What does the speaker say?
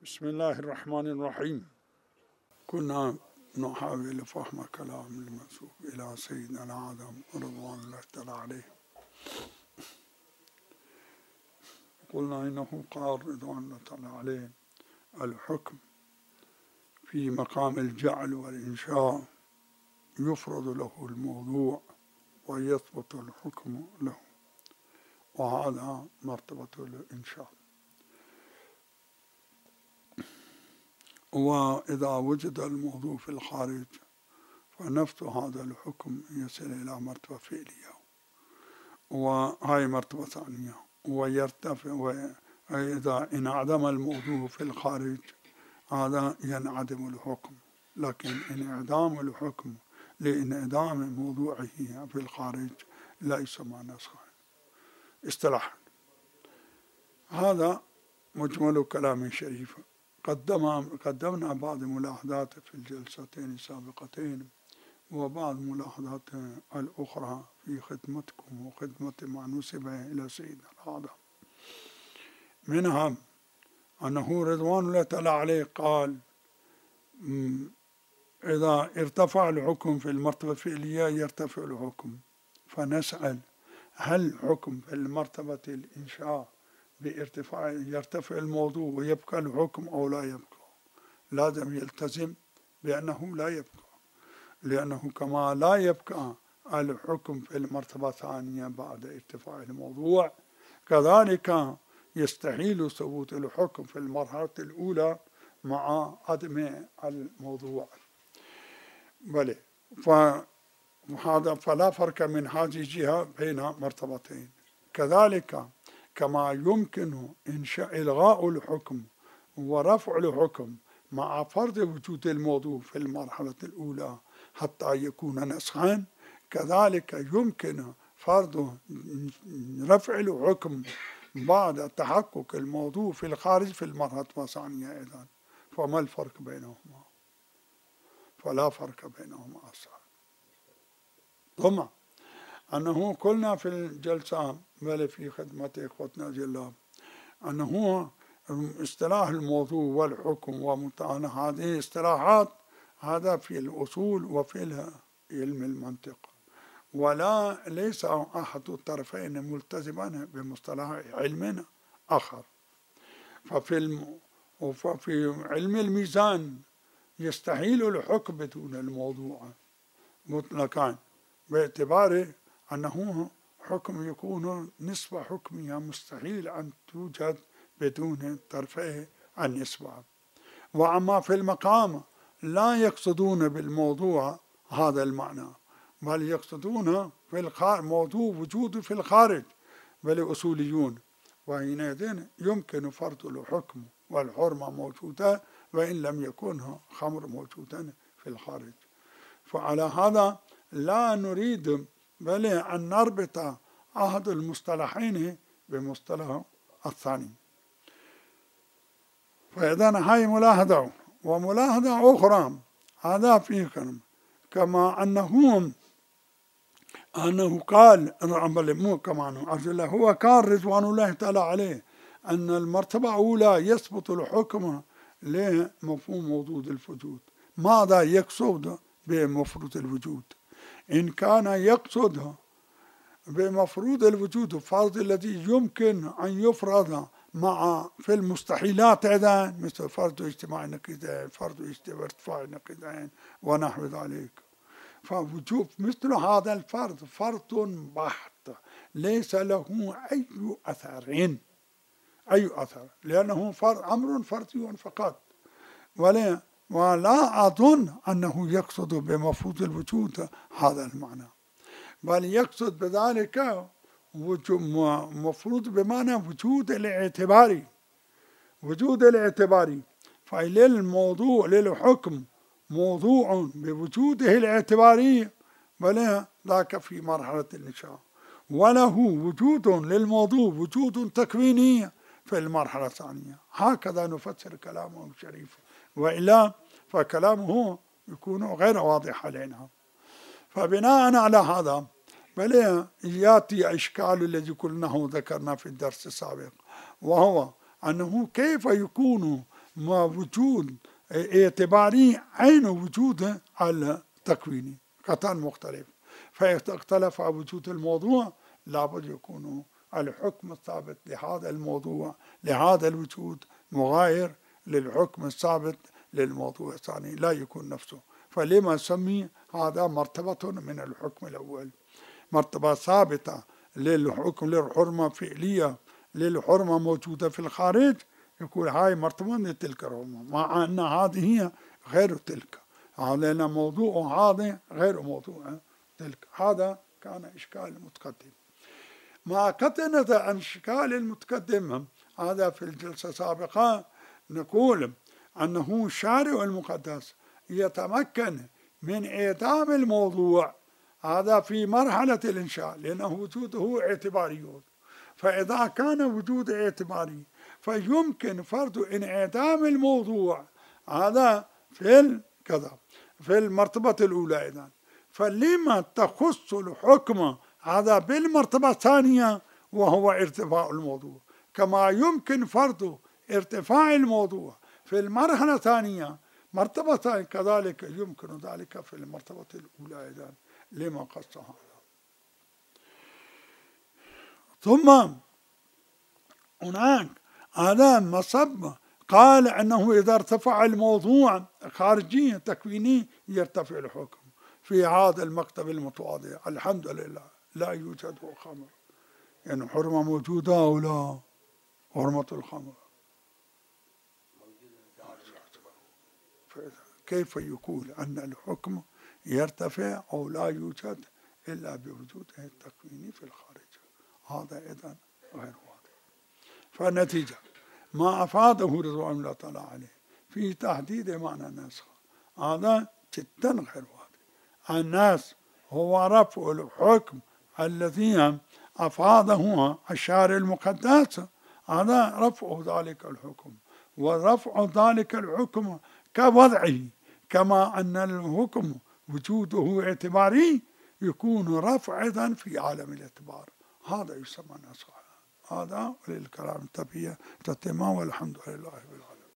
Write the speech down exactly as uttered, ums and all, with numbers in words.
بسم الله الرحمن الرحيم. كنا نحاول فهم كلام المنسوب إلى سيدنا العظم رضوان الله تعالى عليه. قلنا إنه قال رضوان الله تعالى عليه: الحكم في مقام الجعل والإنشاء يفرض له الموضوع ويثبت الحكم له، وهذا مرتبة الإنشاء. وإذا وجد الموضوع في الخارج فنفس هذا الحكم يصل إلى مرتبة فعلية، وهي مرتبة ثانية. ويرتفع، وإذا انعدم الموضوع في الخارج هذا ينعدم الحكم، لكن انعدام الحكم لانعدام موضوعه في الخارج لا يسمى نسخا اصطلاحا. هذا مجمل كلام شريف. قدم قدمنا بعض ملاحظات في الجلستين السابقتين وبعض ملاحظات الأخرى في خدمتكم وخدمة ما نسب إلى سيدنا الأعظم. منها أنه رضوان الله تعالى عليه قال: إذا ارتفع الحكم في المرتبة الفعلية يرتفع الحكم. فنسأل: هل الحكم في المرتبة الإنشاء بارتفاع يرتفع الموضوع ويبقى الحكم أو لا يبقى؟ لازم يلتزم بأنه لا يبقى، لأنه كما لا يبقى الحكم في المرتبة الثانية بعد ارتفاع الموضوع، كذلك يستحيل ثبوت الحكم في المرحلة الأولى مع عدم الموضوع. بلى، فهذا فلا فرق من هذه الجهة بين مرتبتين. كذلك كما يمكن إنشاء إلغاء الحكم ورفع الحكم مع فرض وجود الموضوع في المرحلة الأولى حتى يكون نسخا، كذلك يمكن فرض رفع الحكم بعد تحقق الموضوع في الخارج في المرحلة الثانية أيضا. فما الفرق بينهما؟ فلا فرق بينهما أصلا. ثم أنه قلنا في الجلسة بل في خدمة إخوتنا جلاب أنه اصطلاح الموضوع والحكم ومتعنى هذه اصطلاحات هذا في الأصول وفي علم المنطق، ولا ليس أحد الطرفين ملتزما بمصطلح علم آخر. ففي الم... وفي علم الميزان يستحيل الحكم بدون الموضوع مطلقا، باعتبار أنه حكم يكون نسبة حكمية مستحيل أن توجد بدون طرفي النسبة. وأما في المقام لا يقصدون بالموضوع هذا المعنى، بل يقصدون في الخارج موضوع وجوده في الخارج، بل أصوليون، وحينئذ يمكن فرض الحكم والحرمة موجودة وإن لم يكن خمر موجودا في الخارج. فعلى هذا لا نريد بل أن نربط أحد المصطلحين بمصطلح الثاني. فإذا هاي ملاحظة. وملاحظة أخرى هذا فيه كلام، كما أنه أنه قال مو كمان أرجو هو قال رضوان الله تعالى عليه أن المرتبة الأولى يثبت الحكم لمفهوم وجود الوجود. ماذا يقصد بمفروض الوجود؟ إن كان يقصد بمفروض الوجود فرض الذي يمكن أن يفرض مع في المستحيلات أيضا، مثل فرض اجتماع نقيضين، فرض ارتفاع نقيضين ونحو ذلك. فوجود مثل هذا الفرض فرض بحت ليس له أي أثر أي أثر لأنه فرض أمر فردي فقط. ولا ولا أظن أنه يقصد بمفروض الوجود هذا المعنى، بل يقصد بذلك مفروض بمعنى وجود الاعتباري وجود الاعتباري فللموضوع للحكم موضوع بوجوده الاعتباري، بل ذاك في مرحلة الإنشاء، وله وجود للموضوع وجود تكويني في المرحلة الثانية. هكذا نفسر كلامه الشريف، وإلا فكلامه يكون غير واضح علينا. فبناء على هذا بل يأتي إشكال الذي قلناه ذكرنا في الدرس السابق، وهو أنه كيف يكون ما وجود اعتباري عين وجوده على تكويني قطعا مختلف. فإذا اختلف وجود الموضوع لابد يكون الحكم الثابت لهذا الموضوع لهذا الوجود مغاير للحكم الثابت للموضوع الثاني، لا يكون نفسه. فلما سمي هذا مرتبة من الحكم الأول، مرتبة ثابتة للحكم للحرمة فعلية للحرمة موجودة في الخارج، يقول هاي مرتبة من تلك الحرمة، مع أن هذه غير تلك، لأن موضوع هذا غير موضوع تلك. هذا كان إشكال المتقدم. ما قطنة عن إشكال المتقدم هذا في الجلسة السابقة نقول أنه الشارع المقدس يتمكن من إعدام الموضوع هذا في مرحلة الإنشاء، لأنه وجوده اعتباري. فإذا كان وجود اعتباري فيمكن فرض انعدام الموضوع هذا في الكذا في المرتبة الأولى. إذن فلما تخص الحكم هذا بالمرتبة الثانية وهو ارتفاع الموضوع، كما يمكن فرض ارتفاع الموضوع في المرحلة الثانية مرتبة ثانية، كذلك يمكن ذلك في المرتبة الأولى. إذن لما قص هذا. ثم هناك هذا مصب قال أنه إذا ارتفع الموضوع خارجي تكويني يرتفع الحكم في هذا المكتب المتواضع. الحمد لله لا يوجد خمر، يعني حرمة موجودة أو لا؟ حرمة الخمر كيف يقول أن الحكم يرتفع أو لا يوجد إلا بوجوده التكويني في الخارج؟ هذا إذن غير واضح. فالنتيجة ما أفاده رضوان الله تعالى عليه في تحديد معنى النسخ هذا جدا غير واضح. الناس هو رفع الحكم الذي أفاده الشارع المقدس، هذا رفع ذلك الحكم، ورفع ذلك الحكم كوضعه، كما أن الحكم وجوده اعتباري يكون رفعا في عالم الاعتبار، هذا يسمى نسخ. هذا وللكلام التبية تتمام، والحمد لله رب العالمين.